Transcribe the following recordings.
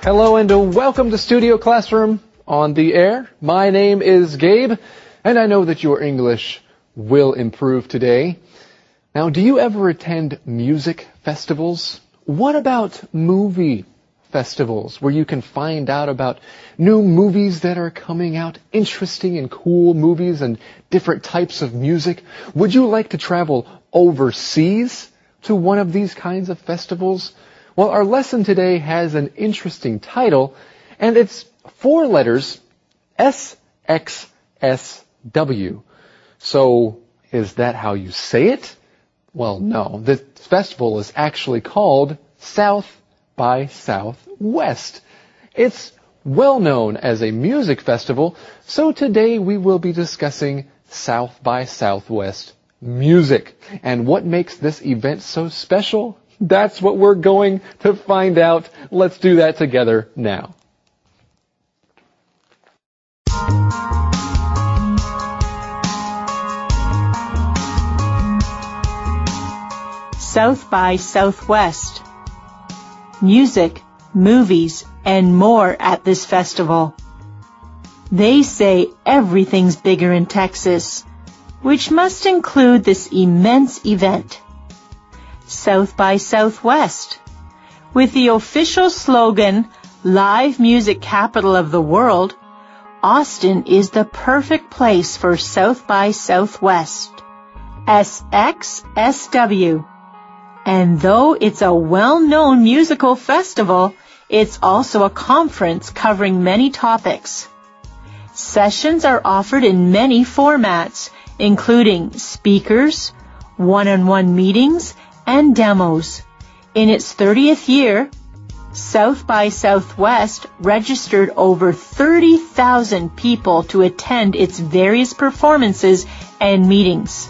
Hello and welcome to Studio Classroom on the air. My name is Gabe, and I know that your English will improve today. Now, do you ever attend music festivals? What about movie festivals where you can find out about new movies that are coming out, interesting and cool movies and different types of music? Would you like to travel overseas to one of these kinds of festivals? Well, our lesson today has an interesting title, and it's 4 letters, SXSW. So, is that how you say it? Well, no. The festival is actually called South by Southwest. It's well known as a music festival, so today we will be discussing South by Southwest music. And what makes this event so special? That's what we're going to find out. Let's do that together now. South by Southwest. Music, movies, and more at this festival. They say everything's bigger in Texas, which must include this immense event. South by Southwest. With the official slogan, Live Music Capital of the World, Austin is the perfect place for South by Southwest. SXSW. And though it's a well-known musical festival, it's also a conference covering many topics. Sessions are offered in many formats, including speakers, one-on-one meetings, and demos. In its 30th year, South by Southwest registered over 30,000 people to attend its various performances and meetings.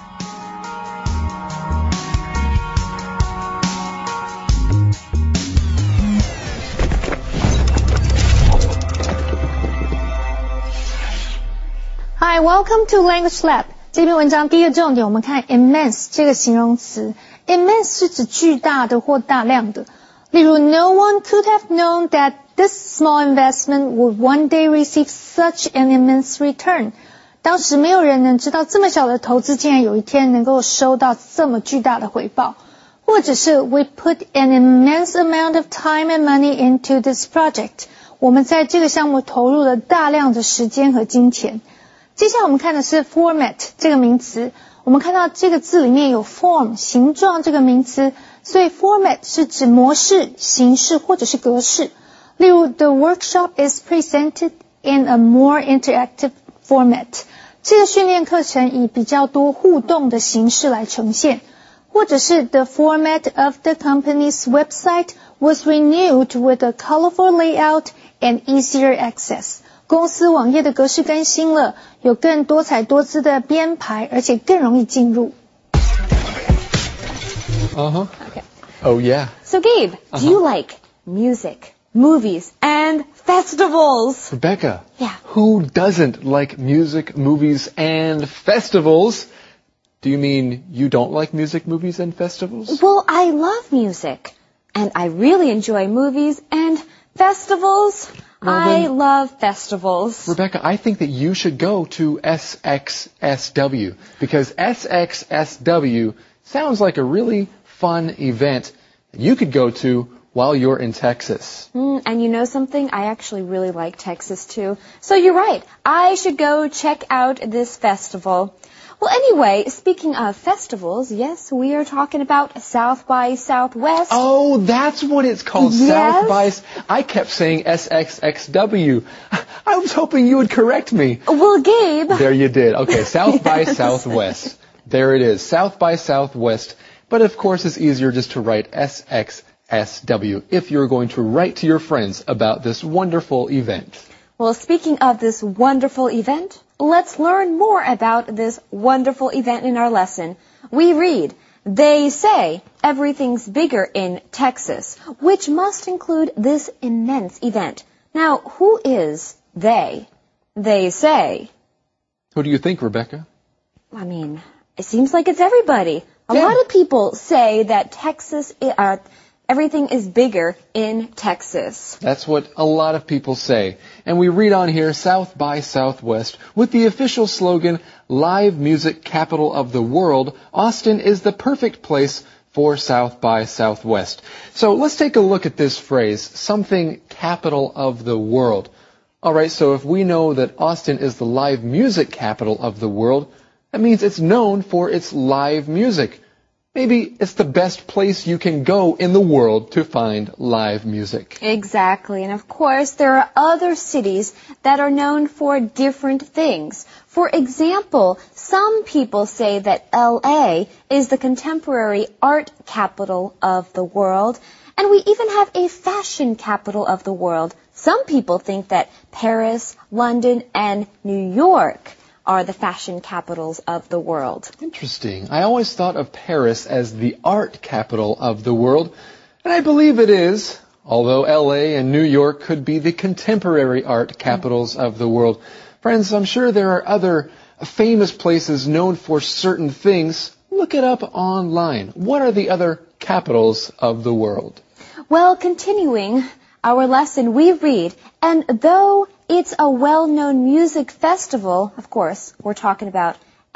Hi, welcome to Language Lab. 这篇文章第一个重点，我们看 immense 这个形容词。immense 是指巨大的或大量的。例如 no one could have known that this small investment would one day receive such an immense return. 当时没有人能知道这么小的投资竟然有一天能够收到这么巨大的回报。或者是 we put an immense amount of time and money into this project. 我们在这个项目投入了大量的时间和金钱。接下来我们看的是 format 这个名词，我们看到这个字里面有 form 形状这个名词，所以 format 是指模式、形式或者是格式。例如 the workshop is presented in a more interactive format. 这个训练课程以比较多互动的形式来呈现。或者是 the format of the company's website was renewed with a colorful layout and easier access. 公司网页的格式更新了，有更多彩多姿的编排，而且更容易进入。 Okay. Oh, yeah. So, Gabe, do you like music, movies, and festivals? Rebecca. Yeah. Who doesn't like music, movies, and festivals? Do you mean you don't like music, movies, and festivals? Well, I love music, and I really enjoy movies and festivals. I love festivals. Rebecca, I think that you should go to SXSW because SXSW sounds like a really fun event you could go to while you're in Texas. And you know something? I actually really like Texas too. So you're right. I should go check out this festival. Well, anyway, speaking of festivals, yes, we are talking about South by Southwest. Oh, that's what it's called. Yes. South by... I kept saying SXXW. I was hoping you would correct me. Well, Gabe. There you did. Okay, South by Southwest. There it is. South by Southwest. But of course, it's easier just to write SXSW if you're going to write to your friends about this wonderful event. Well, speaking of this wonderful event, let's learn more about this wonderful event in our lesson. We read, they say everything's bigger in Texas, which must include this immense event. Now, who is they? They say. Who do you think, Rebecca? I mean, it seems like it's everybody. A lot of people say that everything is bigger in Texas. That's what a lot of people say. And we read on here, South by Southwest, with the official slogan, Live Music Capital of the World, Austin is the perfect place for South by Southwest. So let's take a look at this phrase, something capital of the world. All right, so if we know that Austin is the live music capital of the world, that means it's known for its live music. Maybe it's the best place you can go in the world to find live music. Exactly. And of course, there are other cities that are known for different things. For example, some people say that LA is the contemporary art capital of the world. And we even have a fashion capital of the world. Some people think that Paris, London, and New York are the fashion capitals of the world. Interesting. I always thought of Paris as the art capital of the world, and I believe it is, although LA and New York could be the contemporary art capitals of the world. Friends, I'm sure there are other famous places known for certain things. Look it up online. What are the other capitals of the world? Well, continuing our lesson, we read, and though it's a well-known music festival, of course, we're talking about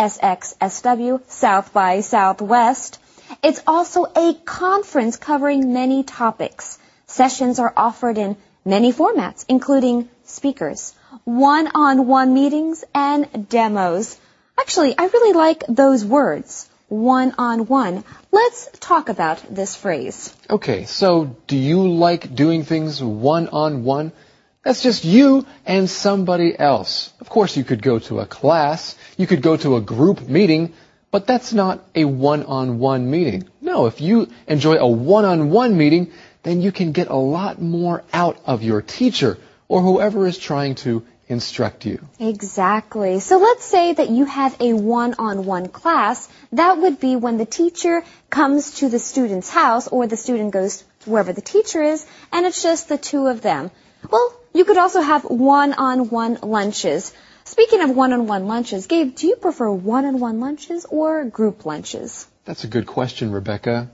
SXSW, South by Southwest, it's also a conference covering many topics. Sessions are offered in many formats, including speakers, one-on-one meetings, and demos. Actually, I really like those words, one-on-one. Let's talk about this phrase. Okay, so do you like doing things one-on-one? That's just you and somebody else. Of course, you could go to a class, you could go to a group meeting, but that's not a one-on-one meeting. No, if you enjoy a one-on-one meeting, then you can get a lot more out of your teacher or whoever is trying to instruct you. Exactly. So let's say that you have a one-on-one class. That would be when the teacher comes to the student's house or the student goes to wherever the teacher is, and it's just the two of them. Well, you could also have one-on-one lunches. Speaking of one-on-one lunches, Gabe, do you prefer one-on-one lunches or group lunches? That's a good question, Rebecca.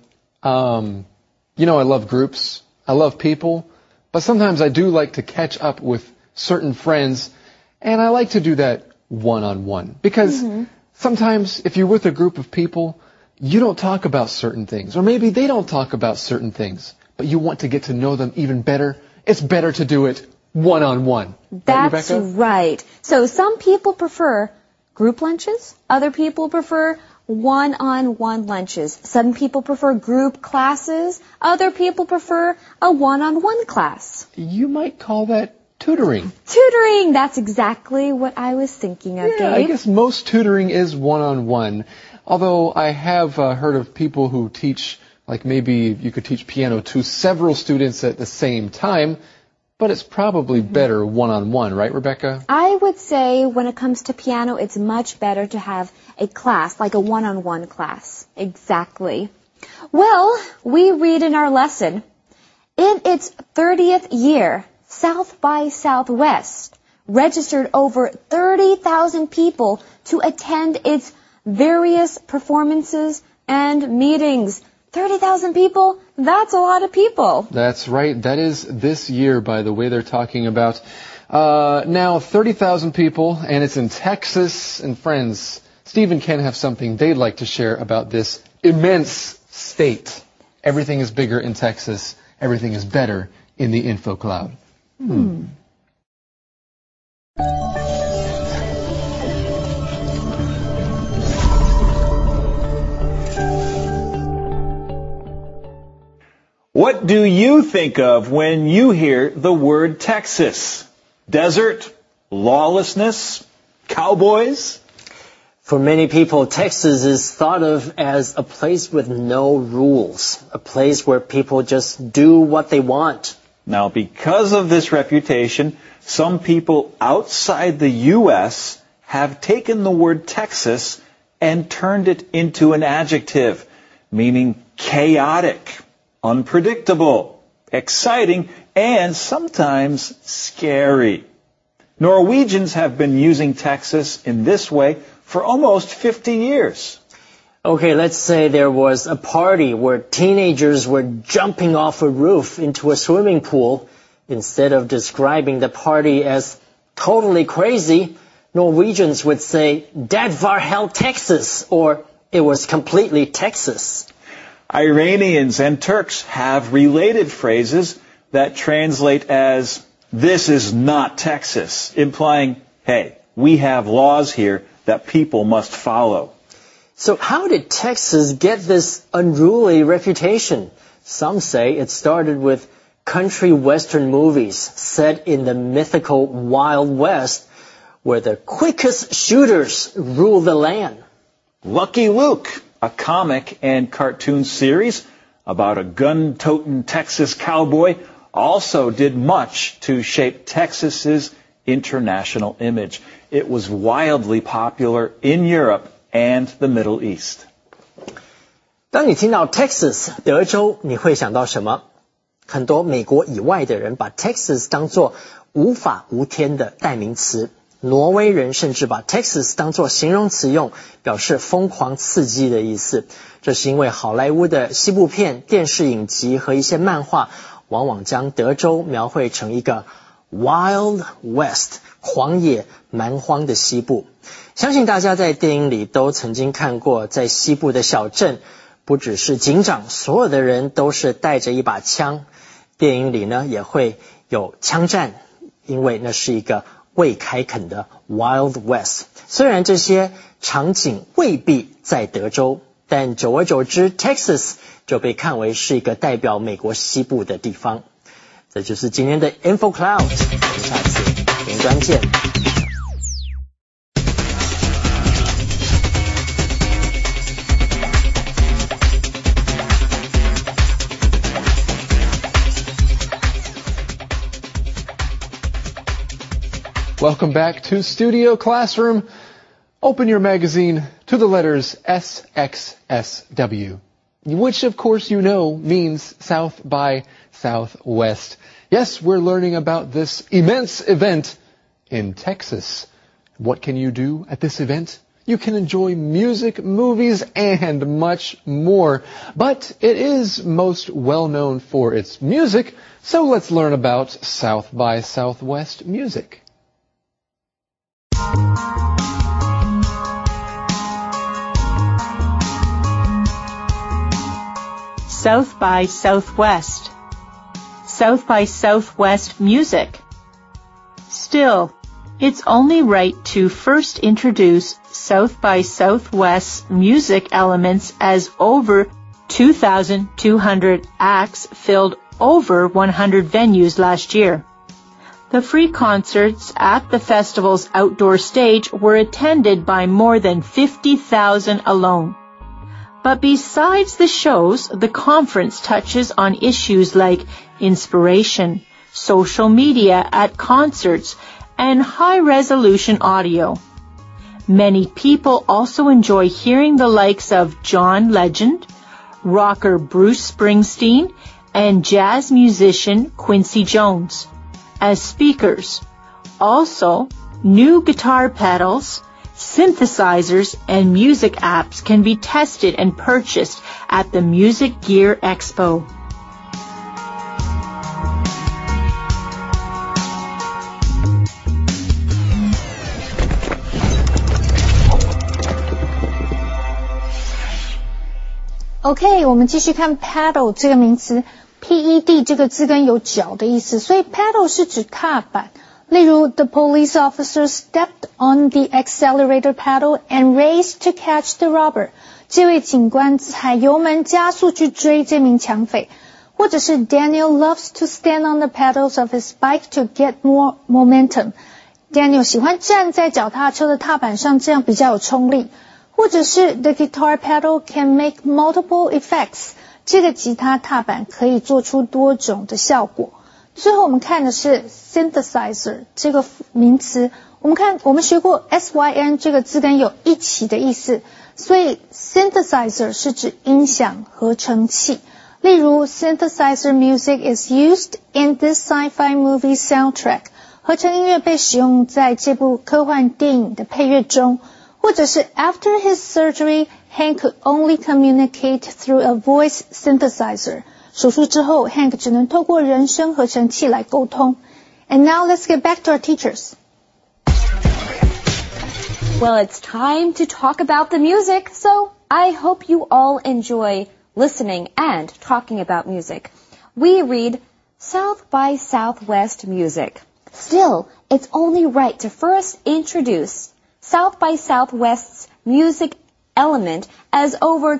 You know, I love groups. I love people. But sometimes I do like to catch up with certain friends, and I like to do that one-on-one. Because sometimes if you're with a group of people, you don't talk about certain things. Or maybe they don't talk about certain things. But you want to get to know them even better. It's better to do it one-on-one. That's right. So some people prefer group lunches. Other people prefer one-on-one lunches. Some people prefer group classes. Other people prefer a one-on-one class. You might call that tutoring. Tutoring! That's exactly what I was thinking of, Yeah, Gabe. I guess most tutoring is one-on-one. Although I have heard of people who teach, like maybe you could teach piano to several students at the same time, but it's probably better one-on-one, right, Rebecca? I would say when it comes to piano, it's much better to have a class, like a one-on-one class. Exactly. Well, we read in our lesson, in its 30th year, South by Southwest registered over 30,000 people to attend its various performances and meetings. 30,000 people? That's a lot of people. That's right. That is this year, by the way, they're talking about. Now, 30,000 people, and it's in Texas. And friends, Steve and Ken have something they'd like to share about this immense state. Everything is bigger in Texas. Everything is better in the info cloud. What do you think of when you hear the word Texas? Desert? Lawlessness? Cowboys? For many people, Texas is thought of as a place with no rules, a place where people just do what they want. Now, because of this reputation, some people outside the U.S. have taken the word Texas and turned it into an adjective, meaning chaotic, unpredictable, exciting, and sometimes scary. Norwegians have been using Texas in this way for almost 50 years. Okay, let's say there was a party where teenagers were jumping off a roof into a swimming pool. Instead of describing the party as totally crazy, Norwegians would say, "Det var helt Texas," or "it was completely Texas." Iranians and Turks have related phrases that translate as, "This is not Texas," implying, hey, we have laws here that people must follow. So how did Texas get this unruly reputation? Some say it started with country western movies set in the mythical Wild West, where the quickest shooters rule the land. Lucky Luke, a comic and cartoon series about a gun-toting Texas cowboy, also did much to shape Texas's international image. It was wildly popular in Europe and the Middle East. 当你听到 Texas 德州，你会想到什么？很多美国以外的人把 Texas 当作无法无天的代名词。挪威人甚至把 Texas 当作形容词用，表示疯狂刺激的意思。这是因为好莱坞的西部片、电视影集和一些漫画，往往将德州描绘成一个 Wild West 狂野蛮荒的西部。相信大家在电影里都曾经看过，在西部的小镇，不只是警长，所有的人都是带着一把枪。电影里呢也会有枪战，因为那是一个未开垦的 Wild West。虽然这些场景未必在德州，但久而久之 Texas 就被看为是一个代表美国西部的地方。这就是今天的 Info Cloud， 我们下次云端见。 Welcome back to Studio Classroom. Open your magazine to the letters SXSW, which of course you know means South by Southwest. Yes, we're learning about this immense event in Texas. What can you do at this event? You can enjoy music, movies, and much more. But it is most well known for its music, so let's learn about South by Southwest music. South by Southwest. South by Southwest music. Still, it's only right to first introduce South by Southwest's music elements as over 2,200 acts filled over 100 venues last year. The free concerts at the festival's outdoor stage were attended by more than 50,000 alone. But besides the shows, the conference touches on issues like inspiration, social media at concerts, and high-resolution audio. Many people also enjoy hearing the likes of John Legend, rocker Bruce Springsteen, and jazz musician Quincy Jones as speakers. Also, new guitar pedals, synthesizers, and music apps can be tested and purchased at the Music Gear Expo. OK， 我们继续看 pedal 这个名词。P-E-D 这个字根有脚的意思，所以 pedal 是指踏板。例如 The police officer stepped on the accelerator pedal and raced to catch the robber. 这位警官踩油门加速去追这名抢匪。或者是 Daniel loves to stand on the pedals of his bike to get more momentum. Daniel 喜欢站在脚踏车的踏板上，这样比较有冲力。或者是 The guitar pedal can make multiple effects. 这个吉他踏板可以做出多种的效果。最后我们看的是 synthesizer 这个名词，我们学过 syn 这个字根有一起的意思，所以 synthesizer 是指音响合成器。例如 synthesizer music is used in this sci-fi movie soundtrack. 合成音乐被使用在这部科幻电影的配乐中。或者是 After his surgery, Hank could only communicate through a voice synthesizer. 手术之后 Hank 只能透过人声合成器来沟通。And now let's get back to our teachers. Well, it's time to talk about the music, so I hope you all enjoy listening and talking about music. We read South by Southwest music. Still, it's only right to first introduce South by Southwest's music element as over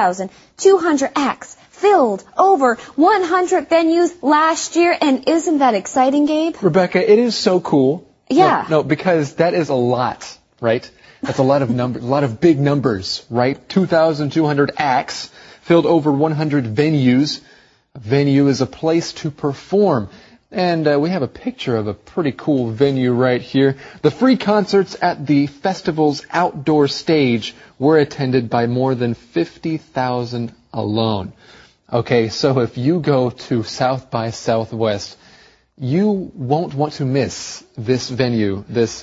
2,200 acts filled over 100 venues last year. And isn't that exciting, Gabe? Rebecca, it is so cool. Yeah. No, because that is a lot, right? That's a lot of numbers, a lot of big numbers, right? 2,200 acts filled over 100 venues. A venue is a place to perform. And we have a picture of a pretty cool venue right here. The free concerts at the festival's outdoor stage were attended by more than 50,000 alone. Okay, so if you go to South by Southwest, you won't want to miss this venue, this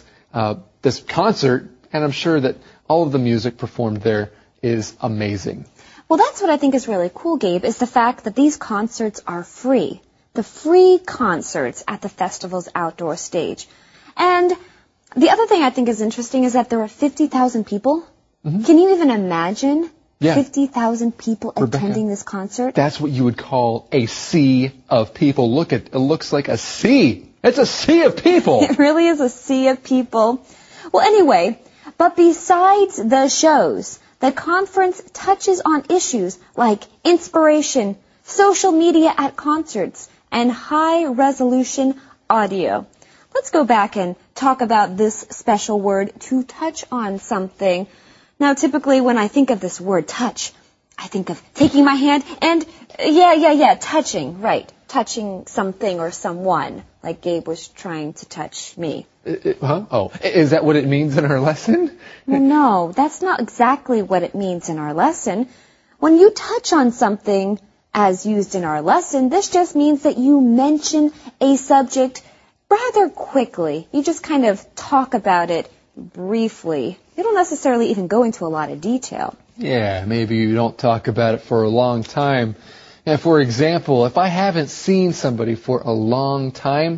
concert, and I'm sure that all of the music performed there is amazing. Well, that's what I think is really cool, Gabe, is the fact that these concerts are free. The free concerts at the festival's outdoor stage. And the other thing I think is interesting is that there were 50,000 people. Mm-hmm. Can you even imagine 50,000 people attending this concert? That's what you would call a sea of people. Look, it looks like a sea. It's a sea of people. It really is a sea of people. Well, anyway, but besides the shows, the conference touches on issues like inspiration, social media at concerts, and high-resolution audio. Let's go back and talk about this special word, to touch on something. Now, typically when I think of this word, touch, I think of taking my hand and, touching, right, touching something or someone, like Gabe was trying to touch me. Oh, is that what it means in our lesson? Well, no, that's not exactly what it means in our lesson. When you touch on something, as used in our lesson, this just means that you mention a subject rather quickly. You just kind of talk about it briefly. You don't necessarily even go into a lot of detail. Yeah, maybe you don't talk about it for a long time. And for example, if I haven't seen somebody for a long time,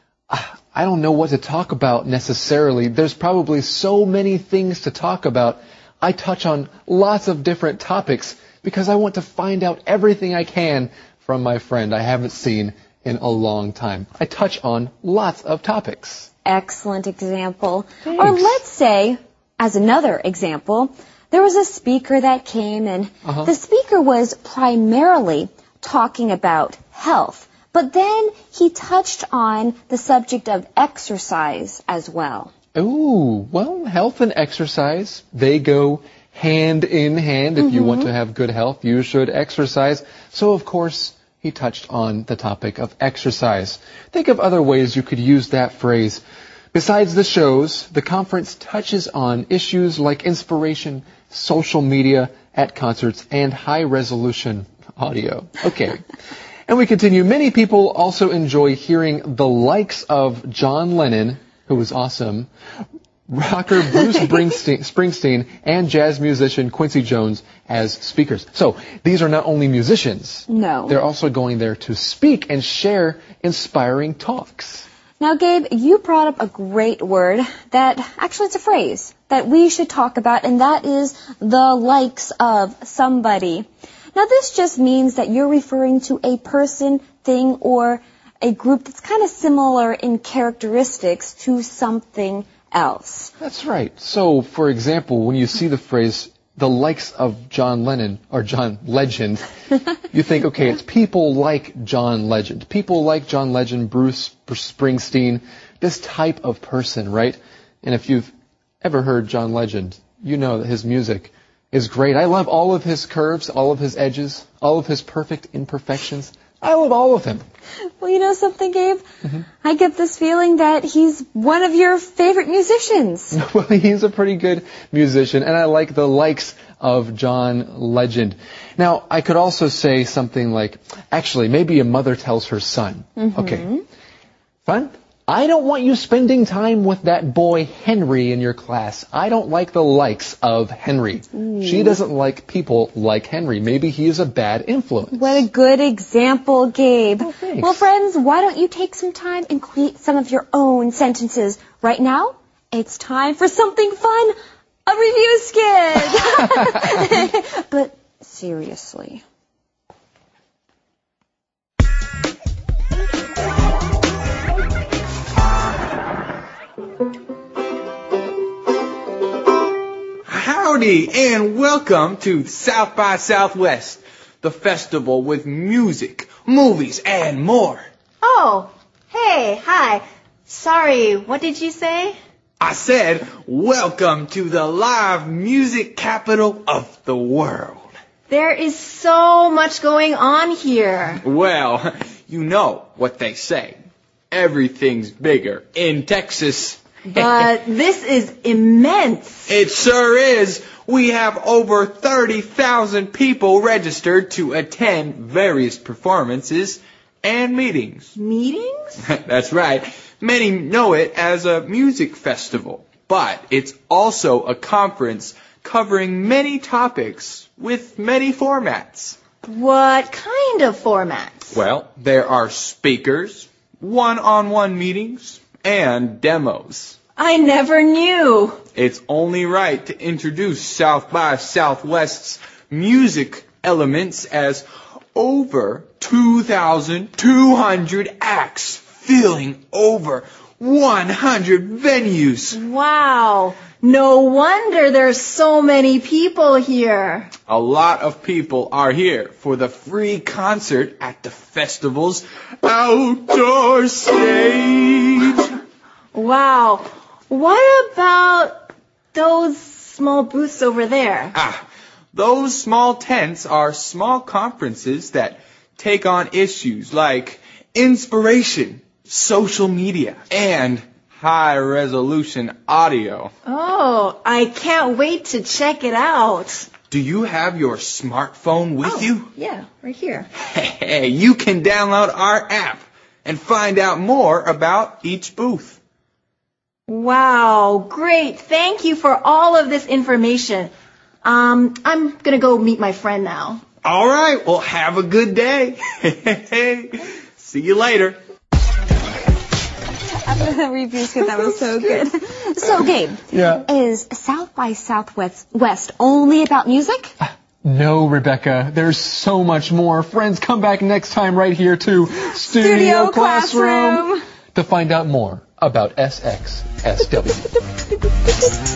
I don't know what to talk about necessarily. There's probably so many things to talk about. I touch on lots of different topics because I want to find out everything I can from my friend I haven't seen in a long time. I touch on lots of topics. Excellent example. Thanks. Or let's say, as another example, there was a speaker that came and the speaker was primarily talking about health, but then he touched on the subject of exercise as well. Ooh, well, health and exercise, they go hand in hand. If you want to have good health, you should exercise. So, of course, he touched on the topic of exercise. Think of other ways you could use that phrase. Besides the shows, the conference touches on issues like inspiration, social media at concerts, and high-resolution audio. Okay. And we continue. Many people also enjoy hearing the likes of John Lennon, who was awesome, rocker Bruce Springsteen, and jazz musician Quincy Jones as speakers. So these are not only musicians. No. They're also going there to speak and share inspiring talks. Now, Gabe, you brought up a great word that, actually it's a phrase that we should talk about, and that is the likes of somebody. Now, this just means that you're referring to a person, thing, or a group that's kind of similar in characteristics to something else. That's right. So, for example, when you see the phrase, the likes of John Lennon, or John Legend, you think, okay, it's people like John Legend. People like John Legend, Bruce Springsteen, this type of person, right? And if you've ever heard John Legend, you know that his music is great. I love all of his curves, all of his edges, all of his perfect imperfections. I love all of him. Well, you know something, Gabe? I get this feeling that he's one of your favorite musicians. Well, he's a pretty good musician, and I like the likes of John Legend. Now, I could also say something like, actually, maybe a mother tells her son. Okay. Fun? I don't want you spending time with that boy Henry in your class. I don't like the likes of Henry. She doesn't like people like Henry. Maybe he is a bad influence. What a good example, Gabe. Oh, thanks. Well, friends, why don't you take some time and create some of your own sentences? Right now, it's time for something fun, a review skit. But seriously. Howdy and welcome to South by Southwest, the festival with music, movies, and more. Oh, hey, hi. Sorry, what did you say? I said, welcome to the live music capital of the world. There is so much going on here. Well, you know what they say. Everything's bigger in Texas. But this is immense. It sure is. We have over 30,000 people registered to attend various performances and meetings. Meetings? That's right. Many know it as a music festival, but it's also a conference covering many topics with many formats. What kind of formats? Well, there are speakers, one-on-one meetings, and demos. I never knew. It's only right to introduce South by Southwest's music elements as over 2,200 acts filling over 100 venues. Wow. No wonder there's so many people here. A lot of people are here for the free concert at the festival's outdoor stage. Wow. What about those small booths over there? Those small tents are small conferences that take on issues like inspiration, social media, and high-resolution audio. Oh, I can't wait to check it out. Do you have your smartphone with you? Yeah, right here. Hey, you can download our app and find out more about each booth. Wow, great. Thank you for all of this information. I'm gonna go meet my friend now. All right, well, have a good day. See you later. After the review skit, that was so good. So, Gabe, is South by Southwest only about music? No, Rebecca. There's so much more. Friends, come back next time right here to Studio Classroom to find out more about SXSW.